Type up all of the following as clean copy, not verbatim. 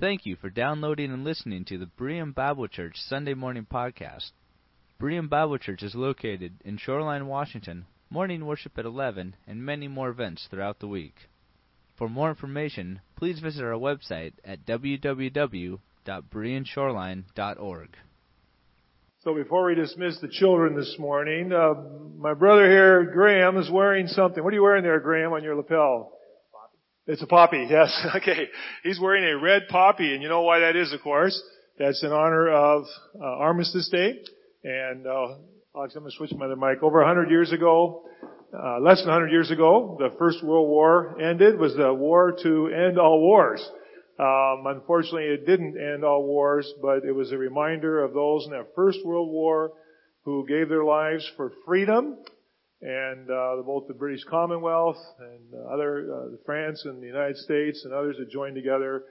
Thank you for downloading and listening to the Berean Bible Church Sunday Morning Podcast. Berean Bible Church is located in Shoreline, Washington, morning worship at 11, and many more events throughout the week. For more information, please visit our website at www.bereanshoreline.org. So before we dismiss the children this morning, my brother here, Graham, is wearing something. What are you wearing there, Graham, on your lapel? It's a poppy, yes. Okay. He's wearing a red poppy, and you know why that is, of course. That's in honor of Armistice Day. And I'm going to switch my other mic. Over 100 years ago, less than 100 years ago, the First World War ended. It was the war to end all wars. Unfortunately, it didn't end all wars, but it was a reminder of those in that First World War who gave their lives for freedom. And both the British Commonwealth and France and the United States and others that joined together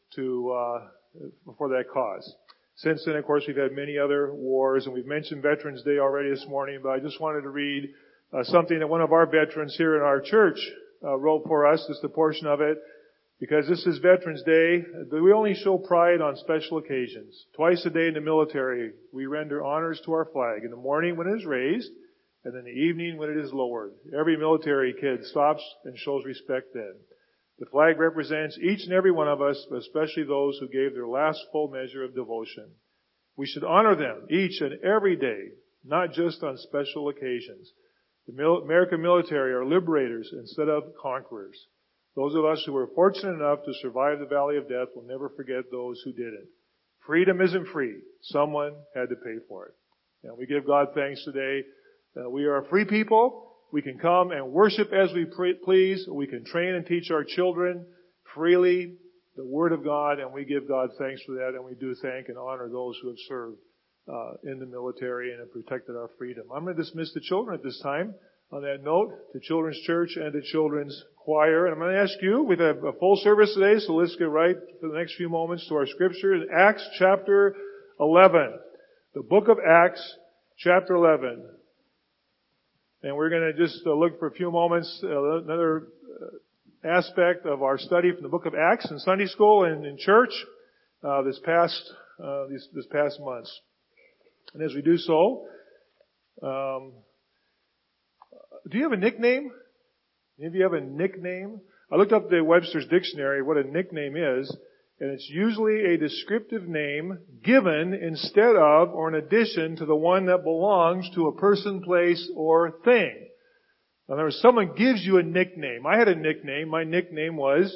for that cause. Since then, of course, we've had many other wars, and we've mentioned Veterans Day already this morning, but I just wanted to read something that one of our veterans here in our church wrote for us, just a portion of it, because this is Veterans Day. We only show pride on special occasions. Twice a day in the military, we render honors to our flag. In the morning when it is raised, and in the evening when it is lowered. Every military kid stops and shows respect then. The flag represents each and every one of us, but especially those who gave their last full measure of devotion. We should honor them each and every day, not just on special occasions. The American military are liberators instead of conquerors. Those of us who were fortunate enough to survive the valley of death will never forget those who didn't. Freedom isn't free. Someone had to pay for it. And we give God thanks today. We are a free people. We can come and worship as we please. We can train and teach our children freely the Word of God, and we give God thanks for that, and we do thank and honor those who have served in the military and have protected our freedom. I'm going to dismiss the children at this time. On that note, to Children's Church and to Children's Choir. And I'm going to ask you, we have a full service today, so let's get right for the next few moments to our scripture. In Acts chapter 11. The book of Acts chapter 11. And we're going to just look for a few moments, another aspect of our study from the book of Acts in Sunday school and in church this past months. And as we do so, do you have a nickname? Any of you have a nickname? I looked up the Webster's Dictionary, what a nickname is, and it's usually a descriptive name given instead of or in addition to the one that belongs to a person, place, or thing. In other words, someone gives you a nickname. I had a nickname. My nickname was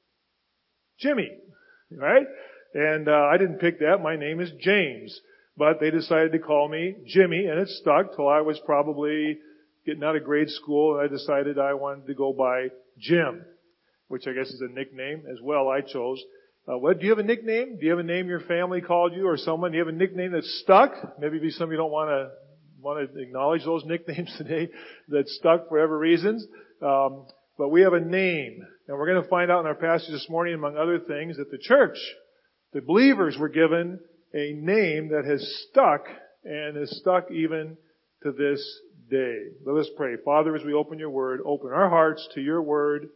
Jimmy, right? And I didn't pick that. My name is James. But they decided to call me Jimmy, and it stuck till I was probably getting out of grade school, and I decided I wanted to go by Jim, which I guess is a nickname as well I chose. Do you have a nickname? Do you have a name your family called you or someone? Do you have a nickname that's stuck? Maybe some of you don't want to acknowledge those nicknames today that stuck for whatever reasons. But we have a name. And we're going to find out in our passage this morning, among other things, that the church, the believers were given a name that has stuck and is stuck even to this day. Let us pray. Father, as we open your word, open our hearts to your word.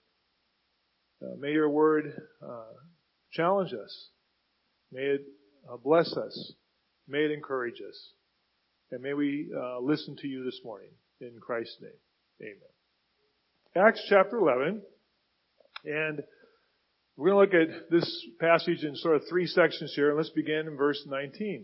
May your word challenge us. May it bless us. May it encourage us. And may we listen to you this morning. In Christ's name. Amen. Acts chapter 11. And we're going to look at this passage in sort of three sections here. And let's begin in verse 19.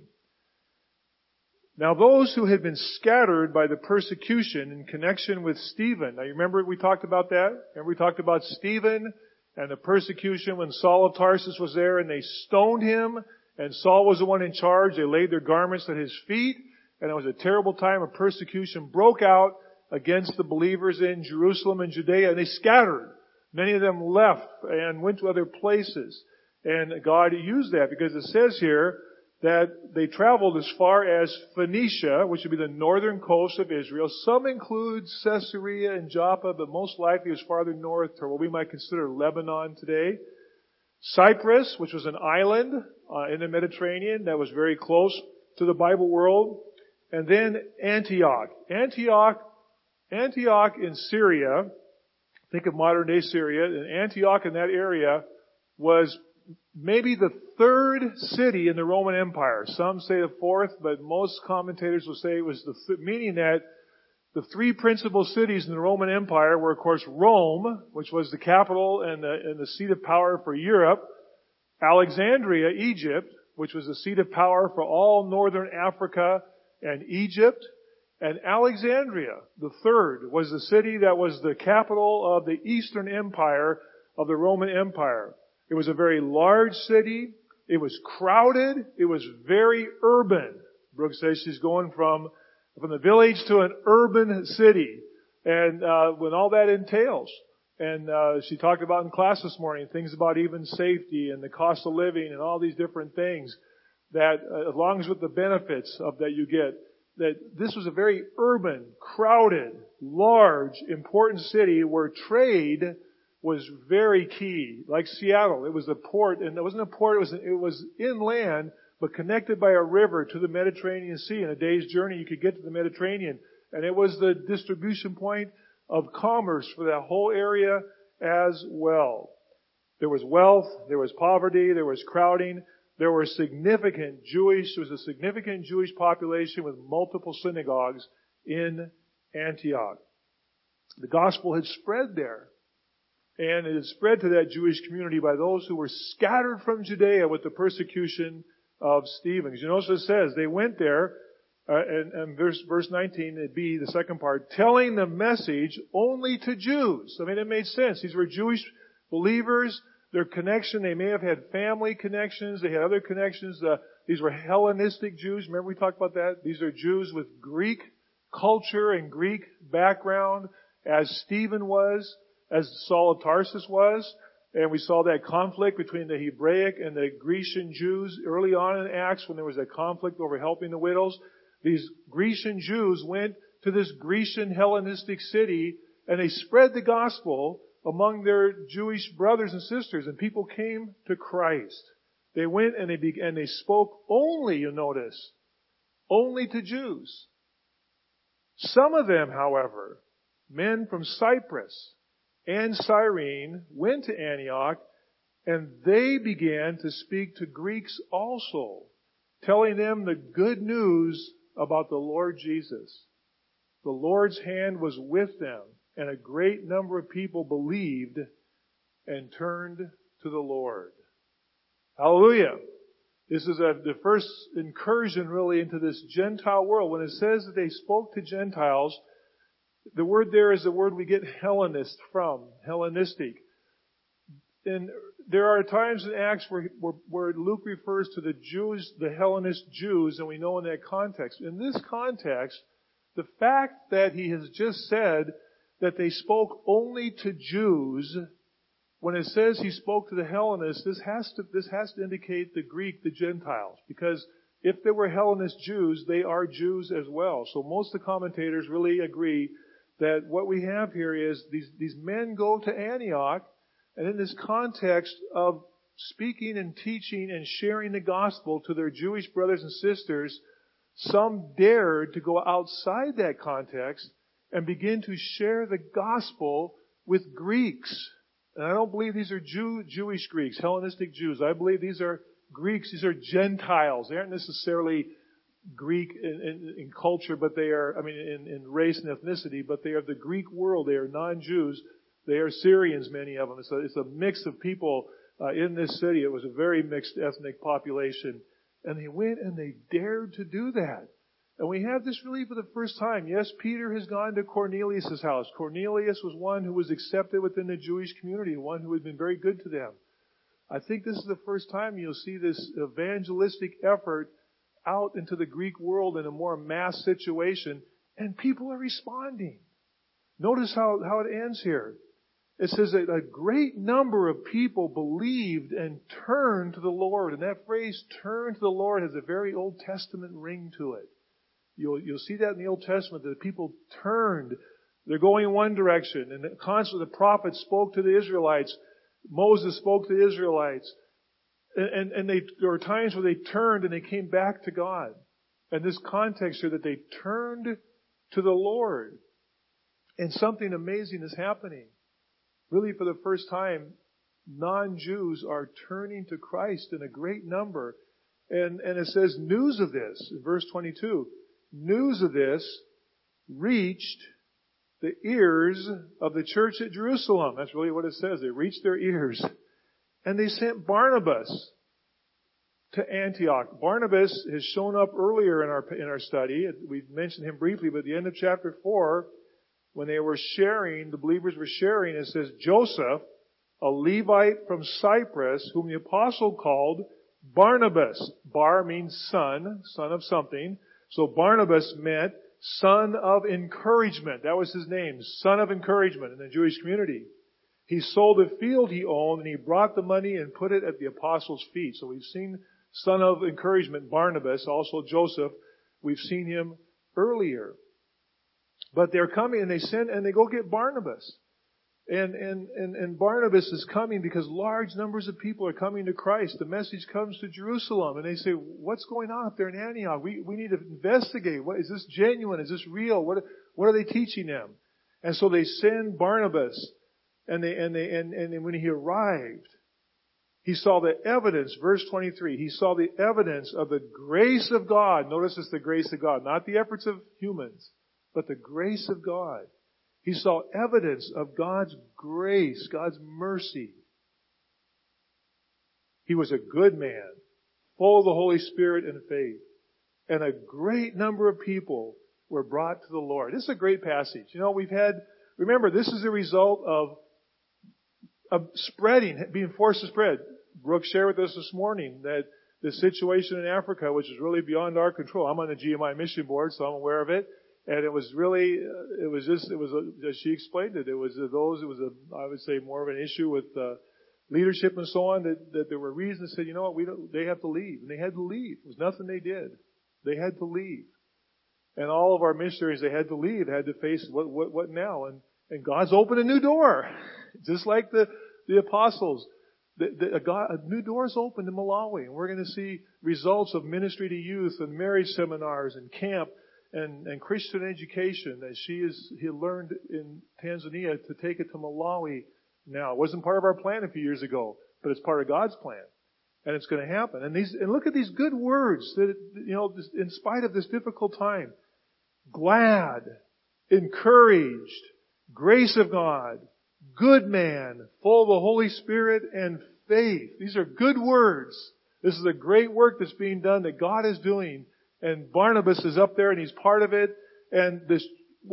Now those who had been scattered by the persecution in connection with Stephen. Now you remember we talked about that? Remember we talked about Stephen and the persecution when Saul of Tarsus was there and they stoned him and Saul was the one in charge. They laid their garments at his feet and it was a terrible time of persecution broke out against the believers in Jerusalem and Judea and they scattered. Many of them left and went to other places. And God used that because it says here that they traveled as far as Phoenicia, which would be the northern coast of Israel. Some include Caesarea and Joppa, but most likely it was farther north to what we might consider Lebanon today. Cyprus, which was an island in the Mediterranean that was very close to the Bible world. And then Antioch. Antioch in Syria, think of modern day Syria, and Antioch in that area was maybe the third city in the Roman Empire. Some say the fourth, but most commentators will say it was meaning that the three principal cities in the Roman Empire were, of course, Rome, which was the capital and the seat of power for Europe, Alexandria, Egypt, which was the seat of power for all northern Africa and Egypt, and Alexandria, the third, was the city that was the capital of the Eastern Empire of the Roman Empire. It was a very large city. It was crowded. It was very urban. Brooke says she's going from the village to an urban city, and when all that entails. And she talked about in class this morning things about even safety and the cost of living and all these different things that, along with the benefits of that you get, that this was a very urban, crowded, large, important city where trade was very key. Like Seattle, it was a port, and it wasn't a port, it was inland, but connected by a river to the Mediterranean Sea. In a day's journey, you could get to the Mediterranean. And it was the distribution point of commerce for that whole area as well. There was wealth, there was poverty, there was crowding, there was a significant Jewish population with multiple synagogues in Antioch. The gospel had spread there. And it had spread to that Jewish community by those who were scattered from Judea with the persecution of Stephen. You notice it says, they went there, and verse 19, it'd be the second part, telling the message only to Jews. I mean, it made sense. These were Jewish believers. Their connection, they may have had family connections. They had other connections. These were Hellenistic Jews. Remember we talked about that? These are Jews with Greek culture and Greek background, as Stephen was, as Saul of Tarsus was. And we saw that conflict between the Hebraic and the Grecian Jews early on in Acts when there was a conflict over helping the widows. These Grecian Jews went to this Grecian Hellenistic city and they spread the gospel among their Jewish brothers and sisters, and people came to Christ. They went and they spoke only, you notice, only to Jews. Some of them, however, men from Cyprus and Cyrene, went to Antioch, and they began to speak to Greeks also, telling them the good news about the Lord Jesus. The Lord's hand was with them, and a great number of people believed and turned to the Lord. Hallelujah. This is the first incursion really into this Gentile world. When it says that they spoke to Gentiles, the word there is the word we get Hellenist from, Hellenistic. And there are times in Acts where Luke refers to the Jews, the Hellenist Jews, and we know in that context. In this context, the fact that he has just said that they spoke only to Jews, when it says he spoke to the Hellenists, this has to indicate the Greek, the Gentiles, because if there were Hellenist Jews, they are Jews as well. So most of the commentators really agree that what we have here is these men go to Antioch, and in this context of speaking and teaching and sharing the gospel to their Jewish brothers and sisters, some dared to go outside that context and begin to share the gospel with Greeks. And I don't believe these are Jewish Greeks, Hellenistic Jews. I believe these are Greeks. These are Gentiles. They aren't necessarily Greek in culture, but they are, in race and ethnicity, but they are the Greek world. They are non-Jews. They are Syrians, many of them. It's a mix of people in this city. It was a very mixed ethnic population. And they went and they dared to do that. And we have this really for the first time. Yes, Peter has gone to Cornelius' house. Cornelius was one who was accepted within the Jewish community, one who had been very good to them. I think this is the first time you'll see this evangelistic effort out into the Greek world in a more mass situation, and people are responding. Notice how it ends here. It says that a great number of people believed and turned to the Lord. And that phrase, turn to the Lord, has a very Old Testament ring to it. You'll see that in the Old Testament, that people turned. They're going one direction. And constantly the prophets spoke to the Israelites. Moses spoke to the Israelites. And there were times where they turned and they came back to God. And this context here that they turned to the Lord. And something amazing is happening. Really for the first time non-Jews are turning to Christ in a great number. And it says news of this in verse 22. News of this reached the ears of the church at Jerusalem. That's really what it says. It reached their ears. And they sent Barnabas to Antioch. Barnabas has shown up earlier in our study. We mentioned him briefly, but at the end of chapter 4, when they were sharing, the believers were sharing, it says, Joseph, a Levite from Cyprus, whom the apostle called Barnabas. Bar means son of something. So Barnabas meant son of encouragement. That was his name, son of encouragement in the Jewish community. He sold a field he owned and he brought the money and put it at the apostles' feet. So we've seen son of encouragement, Barnabas, also Joseph. We've seen him earlier. But they're coming and they go get Barnabas. And Barnabas is coming because large numbers of people are coming to Christ. The message comes to Jerusalem and they say, what's going on up there in Antioch? We need to investigate. Is this genuine? Is this real? What are they teaching them? And so they send Barnabas and when he arrived, he saw the evidence, verse 23, he saw the evidence of the grace of God. Notice it's the grace of God, not the efforts of humans, but the grace of God. He saw evidence of God's grace, God's mercy. He was a good man, full of the Holy Spirit and faith. And a great number of people were brought to the Lord. This is a great passage. Remember, this is a result of spreading, being forced to spread. Brooke shared with us this morning that the situation in Africa, which is really beyond our control. I'm on the GMI mission board, so I'm aware of it. And as she explained it, I would say more of an issue with leadership and so on, that there were reasons that said, you know what, they have to leave. And they had to leave. It was nothing they did. They had to leave. And all of our missionaries, they had to leave, had to face what now? And God's opened a new door. Just like the apostles. A new door is opened in Malawi. And we're going to see results of ministry to youth and marriage seminars and camp and Christian education that he learned in Tanzania to take it to Malawi now. It wasn't part of our plan a few years ago, but it's part of God's plan. And it's going to happen. And look at these good words that, in spite of this difficult time. Glad, encouraged, grace of God, good man, full of the Holy Spirit and faith. These are good words. This is a great work that's being done that God is doing. And Barnabas is up there and he's part of it. And this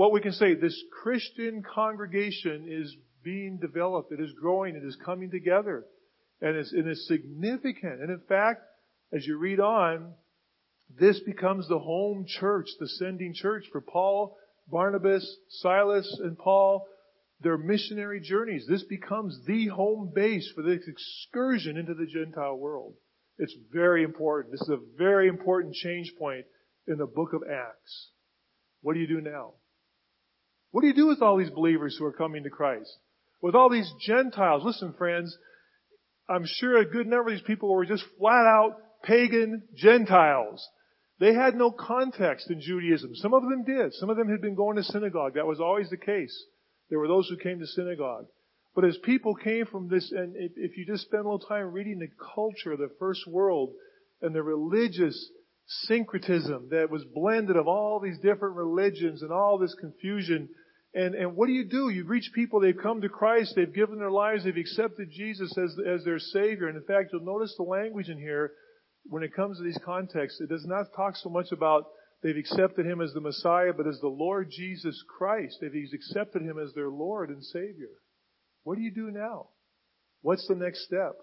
Christian congregation is being developed. It is growing. It is coming together. And it's significant. And in fact, as you read on, this becomes the home church, the sending church for Paul, Barnabas, Silas, and Paul. Their missionary journeys. This becomes the home base for this excursion into the Gentile world. It's very important. This is a very important change point in the book of Acts. What do you do now? What do you do with all these believers who are coming to Christ? With all these Gentiles? Listen, friends, I'm sure a good number of these people were just flat out pagan Gentiles. They had no context in Judaism. Some of them did. Some of them had been going to synagogue. That was always the case. There were those who came to synagogue. But as people came from this, and if you just spend a little time reading the culture of the first world and the religious syncretism that was blended of all these different religions and all this confusion, and what do? You reach people, they've come to Christ, they've given their lives, they've accepted Jesus as their Savior. And in fact, you'll notice the language in here, when it comes to these contexts, it does not talk so much about they've accepted Him as the Messiah, but as the Lord Jesus Christ. They've accepted Him as their Lord and Savior. What do you do now? What's the next step?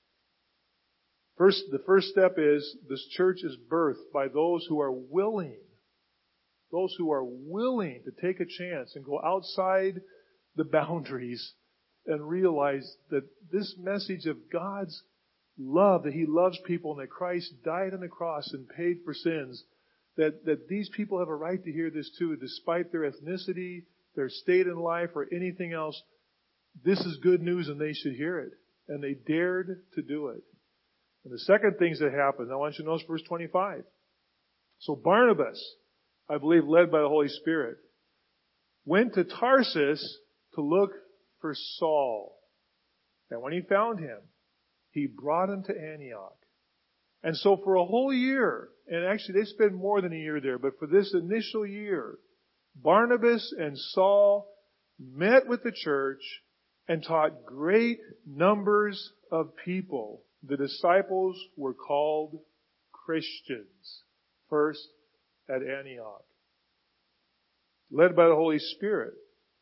The first step is this church is birthed by those who are willing. Those who are willing to take a chance and go outside the boundaries and realize that this message of God's love, that He loves people and that Christ died on the cross and paid for sins, that these people have a right to hear this too, despite their ethnicity, their state in life, or anything else. This is good news and they should hear it. And they dared to do it. And the second thing that happened, I want you to notice verse 25. So Barnabas, I believe led by the Holy Spirit, went to Tarsus to look for Saul. And when he found him, he brought him to Antioch. And so for a whole year, and actually they spent more than a year there, but for this initial year, Barnabas and Saul met with the church and taught great numbers of people. The disciples were called Christians, first at Antioch. Led by the Holy Spirit,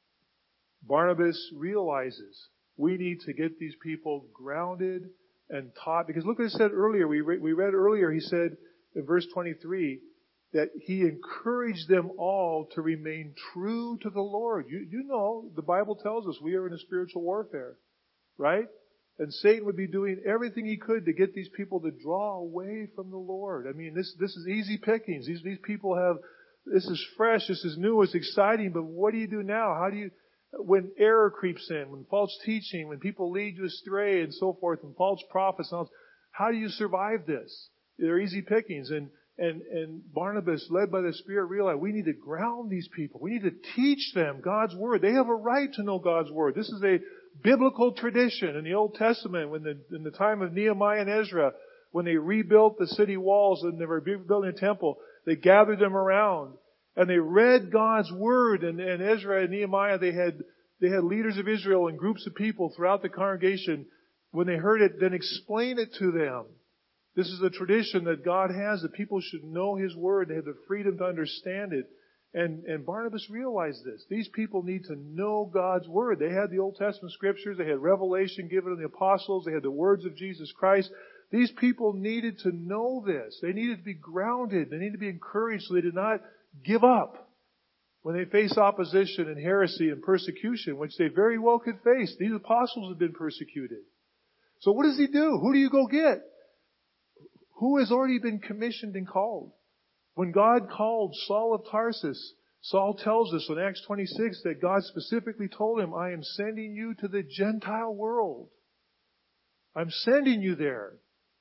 Barnabas realizes we need to get these people grounded and taught. Because look what it said earlier. We read earlier, he said in verse 23 that he encouraged them all to remain true to the Lord. You know, the Bible tells us we are in a spiritual warfare, right? And Satan would be doing everything he could to get these people to draw away from the Lord. I mean, this is easy pickings. These people have, this is fresh, this is new, it's exciting, but what do you do now? How do you, when error creeps in, when false teaching, when people lead you astray and so forth, and false prophets and all, how do you survive this? They're easy pickings. And Barnabas, led by the Spirit, realized we need to ground these people. We need to teach them God's Word. They have a right to know God's Word. This is a biblical tradition in the Old Testament. In the time of Nehemiah and Ezra, when they rebuilt the city walls and they were rebuilding the temple, they gathered them around and they read God's Word. And Ezra and Nehemiah, they had leaders of Israel and groups of people throughout the congregation. When they heard it, then explain it to them. This is a tradition that God has, that people should know His Word. They have the freedom to understand it. And Barnabas realized this. These people need to know God's Word. They had the Old Testament Scriptures. They had revelation given to the apostles. They had the words of Jesus Christ. These people needed to know this. They needed to be grounded. They needed to be encouraged so they did not give up when they face opposition and heresy and persecution, which they very well could face. These apostles had been persecuted. So what does he do? Who do you go get? Who has already been commissioned and called? When God called Saul of Tarsus, Saul tells us in Acts 26 that God specifically told him, I am sending you to the Gentile world. I'm sending you there.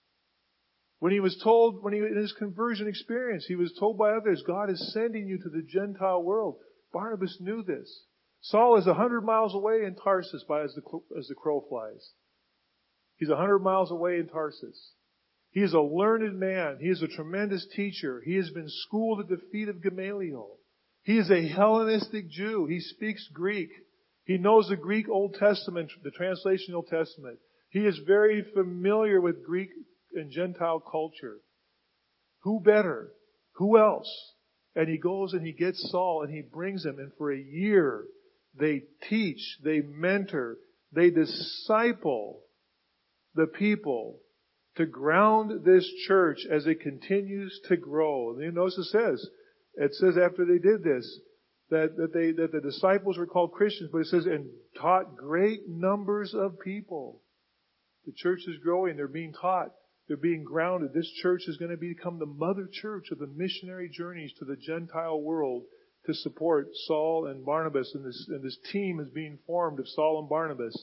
When he was told, in his conversion experience, he was told by others, God is sending you to the Gentile world. Barnabas knew this. Saul is 100 miles away in Tarsus as the crow flies. He's 100 miles away in Tarsus. He is a learned man. He is a tremendous teacher. He has been schooled at the feet of Gamaliel. He is a Hellenistic Jew. He speaks Greek. He knows the Greek Old Testament, the translation Old Testament. He is very familiar with Greek and Gentile culture. Who better? Who else? And he goes and he gets Saul and he brings him, and for a year they teach, they mentor, they disciple the people to ground this church as it continues to grow. And you notice it says after they did this, that the disciples were called Christians, but it says, and taught great numbers of people. The church is growing, they're being taught, they're being grounded. This church is going to become the mother church of the missionary journeys to the Gentile world to support Saul and Barnabas. And this team is being formed of Saul and Barnabas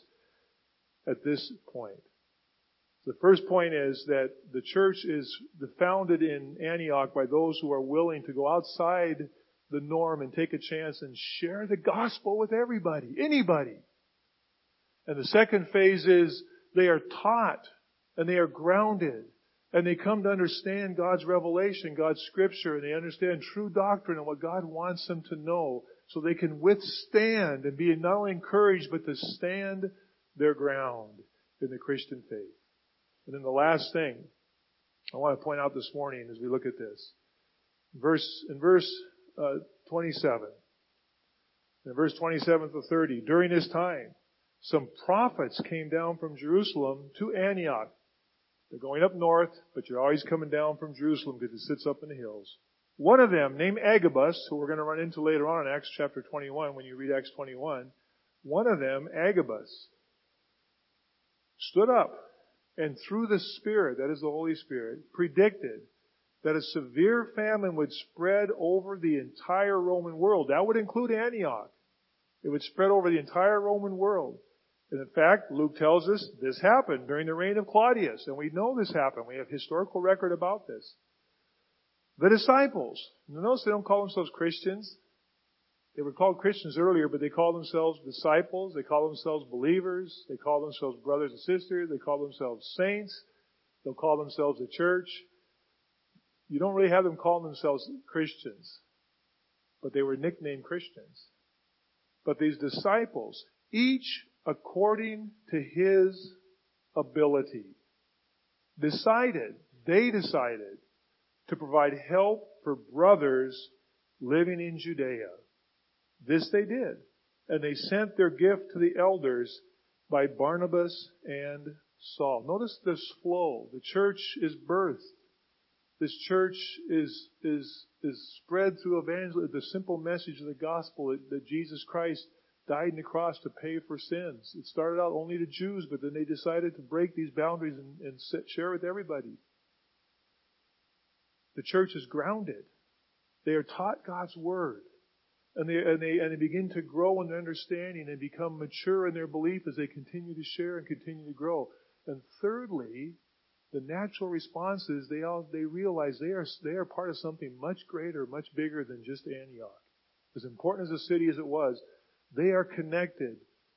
at this point. The first point is that the church is founded in Antioch by those who are willing to go outside the norm and take a chance and share the gospel with everybody, anybody. And the second phase is they are taught and they are grounded and they come to understand God's revelation, God's scripture, and they understand true doctrine and what God wants them to know so they can withstand and be not only encouraged but to stand their ground in the Christian faith. And then the last thing I want to point out this morning as we look at this. In verse 27 to 30, during this time, some prophets came down from Jerusalem to Antioch. They're going up north, but you're always coming down from Jerusalem because it sits up in the hills. One of them, named Agabus, who we're going to run into later on in Acts chapter 21, when you read Acts 21, one of them, Agabus, stood up and through the Spirit, that is the Holy Spirit, predicted that a severe famine would spread over the entire Roman world. That would include Antioch. It would spread over the entire Roman world. And in fact, Luke tells us this happened during the reign of Claudius. And we know this happened. We have historical record about this. The disciples, notice they don't call themselves Christians. They were called Christians earlier, but they called themselves disciples. They called themselves believers. They called themselves brothers and sisters. They called themselves saints. They'll call themselves a church. You don't really have them calling themselves Christians, but they were nicknamed Christians. But these disciples, each according to his ability, they decided to provide help for brothers living in Judea. This they did. And they sent their gift to the elders by Barnabas and Saul. Notice this flow. The church is birthed. This church is spread through evangelism, the simple message of the gospel that Jesus Christ died on the cross to pay for sins. It started out only to Jews, but then they decided to break these boundaries and share with everybody. The church is grounded. They are taught God's word. And they begin to grow in their understanding and become mature in their belief as they continue to share and continue to grow. And thirdly, the natural response is they realize they are part of something much greater, much bigger than just Antioch. As important as the city as it was, they are connected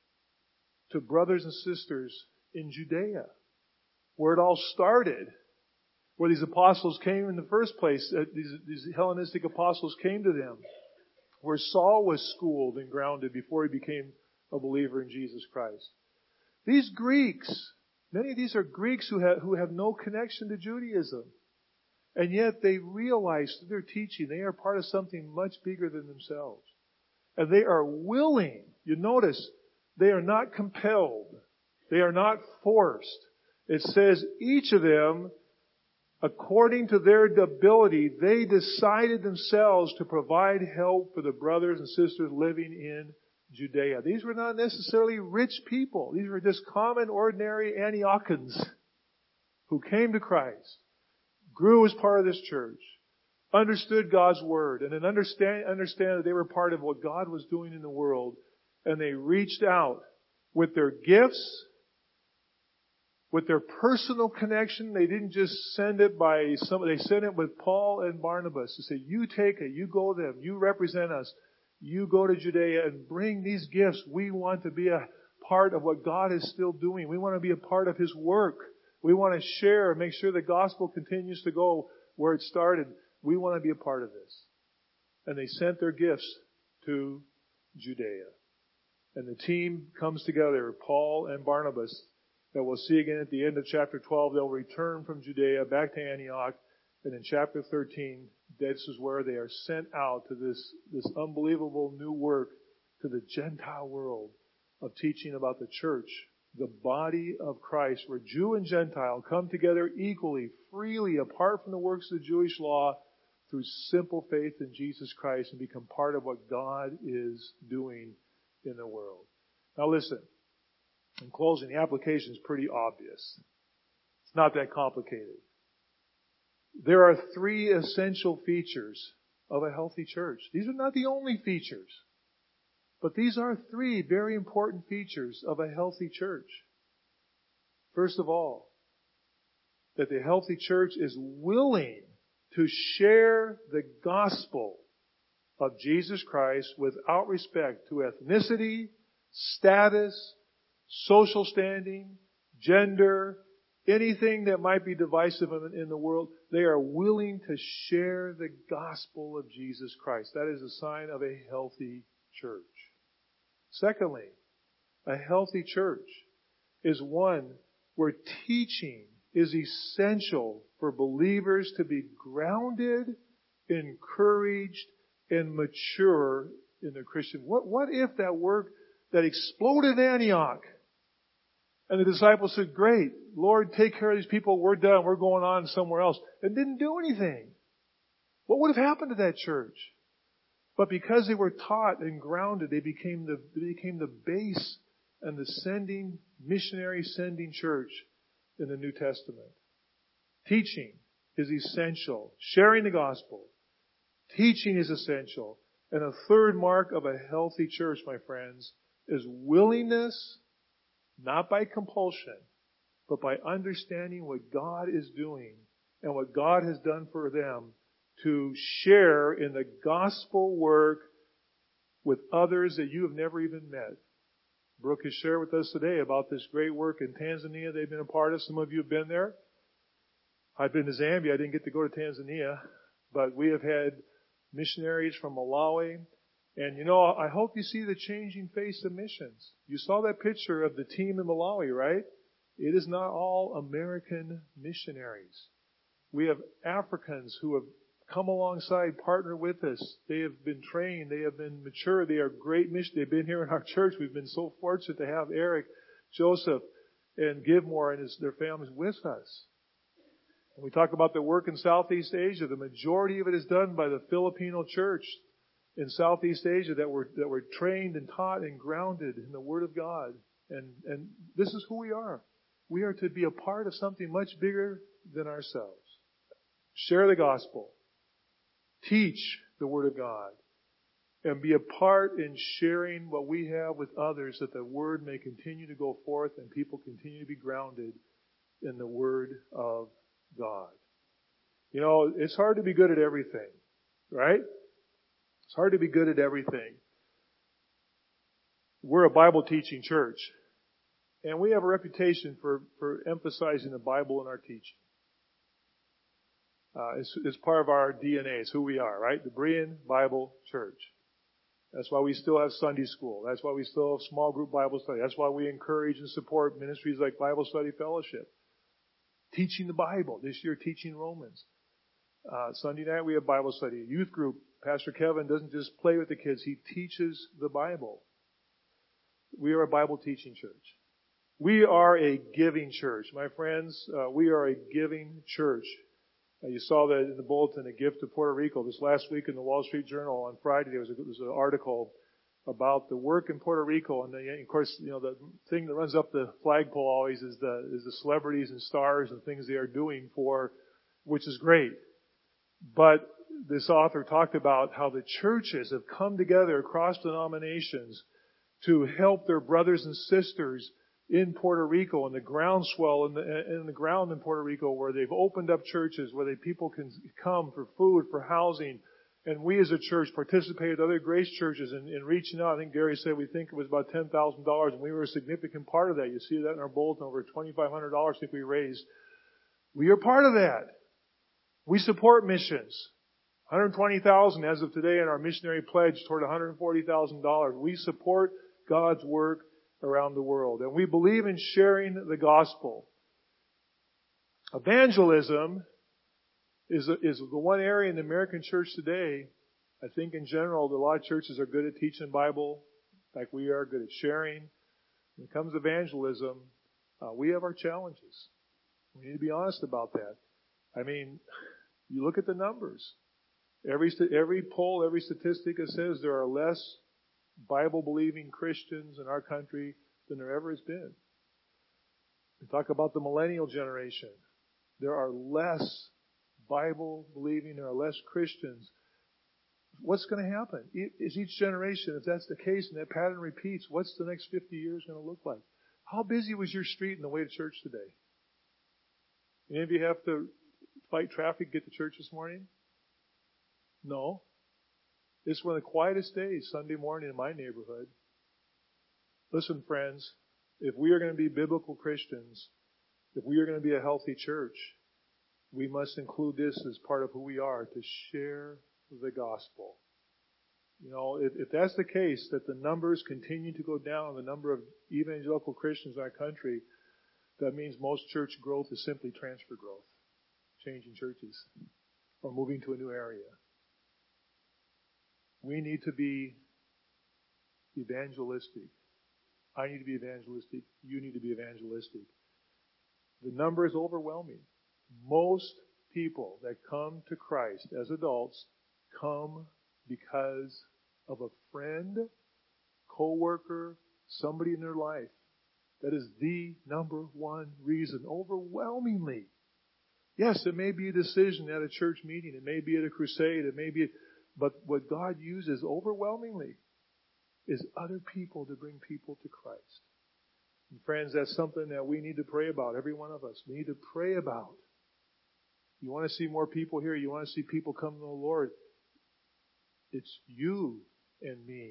to brothers and sisters in Judea, where it all started, where these apostles came in the first place. These Hellenistic apostles came to them, where Saul was schooled and grounded before he became a believer in Jesus Christ. These Greeks, many of these are Greeks who have no connection to Judaism. And yet they realize through their teaching they are part of something much bigger than themselves. And they are willing. You notice, they are not compelled. They are not forced. It says each of them, according to their ability, they decided themselves to provide help for the brothers and sisters living in Judea. These were not necessarily rich people. These were just common, ordinary Antiochans who came to Christ, grew as part of this church, understood God's word, and then understand that they were part of what God was doing in the world, and they reached out with their gifts, with their personal connection. They didn't just send it by somebody. They sent it with Paul and Barnabas to say, you take it, you go them, you represent us, you go to Judea and bring these gifts. We want to be a part of what God is still doing. We want to be a part of His work. We want to share and make sure the gospel continues to go where it started. We want to be a part of this. And they sent their gifts to Judea. And the team comes together, Paul and Barnabas, that we'll see again at the end of chapter 12. They'll return from Judea back to Antioch. And in chapter 13, this is where they are sent out to this unbelievable new work to the Gentile world of teaching about the church, the body of Christ, where Jew and Gentile come together equally, freely, apart from the works of the Jewish law, through simple faith in Jesus Christ, and become part of what God is doing in the world. Now listen, in closing, the application is pretty obvious. It's not that complicated. There are three essential features of a healthy church. These are not the only features, but these are three very important features of a healthy church. First of all, that the healthy church is willing to share the gospel of Jesus Christ without respect to ethnicity, status, social standing, gender, anything that might be divisive in the world. They are willing to share the gospel of Jesus Christ. That is a sign of a healthy church. Secondly, a healthy church is one where teaching is essential for believers to be grounded, encouraged, and mature in their Christian. What if that work that exploded in Antioch, and the disciples said, great, Lord, take care of these people, we're done, we're going on somewhere else, and didn't do anything? What would have happened to that church? But because they were taught and grounded, they became the base and the missionary sending church in the New Testament. Teaching is essential. Sharing the gospel. Teaching is essential. And a third mark of a healthy church, my friends, is willingness, not by compulsion, but by understanding what God is doing and what God has done for them, to share in the gospel work with others that you have never even met. Brooke has shared with us today about this great work in Tanzania they've been a part of. Some of you have been there. I've been to Zambia. I didn't get to go to Tanzania, but we have had missionaries from Malawi. And I hope you see the changing face of missions. You saw that picture of the team in Malawi, right? It is not all American missionaries. We have Africans who have come alongside, partner with us. They have been trained. They have been mature. They are great missionaries. They've been here in our church. We've been so fortunate to have Eric, Joseph, and Givmore and their families with us. When we talk about the work in Southeast Asia, the majority of it is done by the Filipino church in Southeast Asia that were trained and taught and grounded in the Word of God. And this is who we are. We are to be a part of something much bigger than ourselves. Share the gospel. Teach the Word of God. And be a part in sharing what we have with others, that the Word may continue to go forth and people continue to be grounded in the Word of God. It's hard to be good at everything, right? It's hard to be good at everything. We're a Bible teaching church, and we have a reputation for emphasizing the Bible in our teaching. It's part of our DNA. It's who we are, right? The Berean Bible Church. That's why we still have Sunday school. That's why we still have small group Bible study. That's why we encourage and support ministries like Bible Study Fellowship. Teaching the Bible. This year, teaching Romans. Sunday night, we have Bible study. Youth group. Pastor Kevin doesn't just play with the kids. He teaches the Bible. We are a Bible teaching church. We are a giving church. My friends, we are a giving church. You saw that in the bulletin, a gift to Puerto Rico. This last week in the Wall Street Journal on Friday, there was an article about the work in Puerto Rico. And of course, the thing that runs up the flagpole always is the celebrities and stars and things they are doing which is great. But this author talked about how the churches have come together across denominations to help their brothers and sisters in Puerto Rico, and the groundswell in the ground in Puerto Rico, where they've opened up churches where people can come for food, for housing. And we as a church participated with other Grace churches in reaching out. I think Gary said we think it was about $10,000, and we were a significant part of that. You see that in our bulletin, over $2,500 I think we raised. We are part of that. We support missions. $120,000 as of today in our missionary pledge toward $140,000. We support God's work around the world. And we believe in sharing the gospel. Evangelism is the one area in the American church today. I think in general, a lot of churches are good at teaching the Bible, like we are good at sharing. When it comes to evangelism, we have our challenges. We need to be honest about that. I mean, you look at the numbers. Every poll, every statistic that says there are less Bible-believing Christians in our country than there ever has been. We talk about the millennial generation. There are less Bible-believing, there are less Christians. What's going to happen? Is each generation, if that's the case and that pattern repeats, what's the next 50 years going to look like? How busy was your street on the way to church today? Any of you have to fight traffic to get to church this morning? No. It's one of the quietest days, Sunday morning in my neighborhood. Listen, friends, if we are going to be biblical Christians, if we are going to be a healthy church, we must include this as part of who we are, to share the gospel. If that's the case, that the numbers continue to go down, the number of evangelical Christians in our country, that means most church growth is simply transfer growth, changing churches, or moving to a new area. We need to be evangelistic. I need to be evangelistic. You need to be evangelistic. The number is overwhelming. Most people that come to Christ as adults come because of a friend, coworker, somebody in their life. That is the number one reason, overwhelmingly. Yes, it may be a decision at a church meeting. It may be at a crusade. But what God uses overwhelmingly is other people to bring people to Christ. And friends, that's something that we need to pray about, every one of us. We need to pray about. You want to see more people here? You want to see people come to the Lord? It's you and me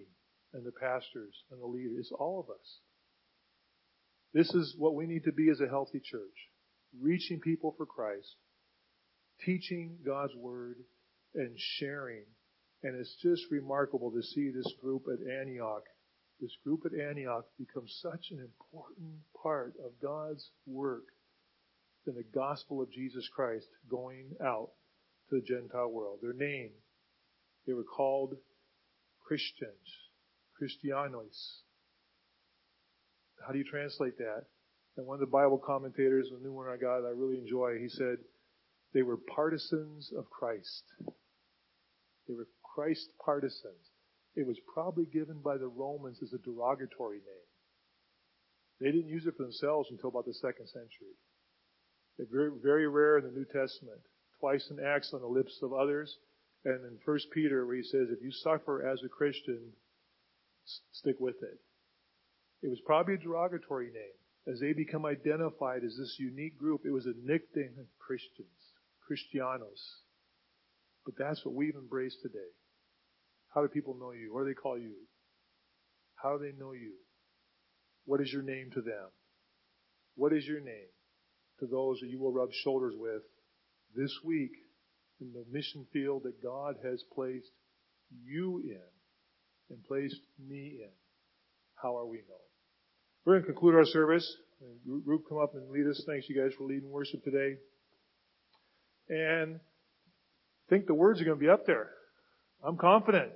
and the pastors and the leaders. It's all of us. This is what we need to be as a healthy church. Reaching people for Christ, teaching God's Word, and sharing. And it's just remarkable to see this group at Antioch. This group at Antioch becomes such an important part of God's work in the gospel of Jesus Christ going out to the Gentile world. Their name, they were called Christians, Christianos. How do you translate that? And one of the Bible commentators, the new one I got, I really enjoy, he said, they were partisans of Christ. They were Christ partisans. It was probably given by the Romans as a derogatory name. They didn't use it for themselves until about the 2nd century. It's very, very rare in the New Testament. Twice in Acts on the lips of others, and in 1 Peter where he says, if you suffer as a Christian, stick with it. It was probably a derogatory name. As they become identified as this unique group, it was a nickname of Christians, Christianos. But that's what we've embraced today. How do people know you? What do they call you? How do they know you? What is your name to them? What is your name to those that you will rub shoulders with this week in the mission field that God has placed you in and placed me in? How are we known? We're going to conclude our service. Group, come up and lead us. Thanks you guys for leading worship today. And I think the words are going to be up there. I'm confident.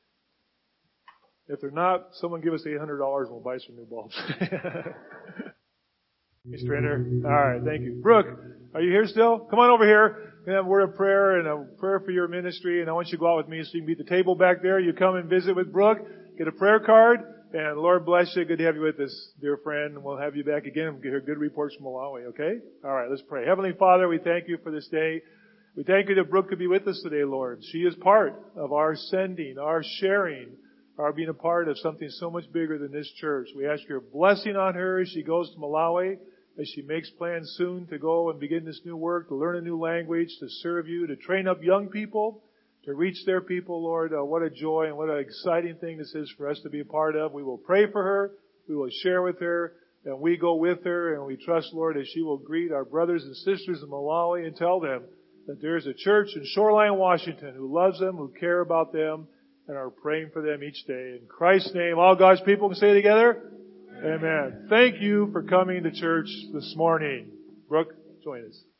If they're not, someone give us $800 and we'll buy some new bulbs. Mr. Ender. All right, thank you. Brooke, are you here still? Come on over here. We're going to have a word of prayer and a prayer for your ministry. And I want you to go out with me so you can be at the table back there. You come and visit with Brooke. Get a prayer card. And Lord bless you. Good to have you with us, dear friend. And we'll have you back again and hear good reports from Malawi, okay? All right, let's pray. Heavenly Father, we thank you for this day. We thank you that Brooke could be with us today, Lord. She is part of our sending, our sharing, our being a part of something so much bigger than this church. We ask your blessing on her as she goes to Malawi, as she makes plans soon to go and begin this new work, to learn a new language, to serve you, to train up young people, to reach their people, Lord. What a joy and what an exciting thing this is for us to be a part of. We will pray for her. We will share with her. And we go with her. And we trust, Lord, as she will greet our brothers and sisters in Malawi and tell them that there's a church in Shoreline, Washington who loves them, who care about them, and are praying for them each day. In Christ's name, all God's people can say together, Amen. Thank you for coming to church this morning. Brooke, join us.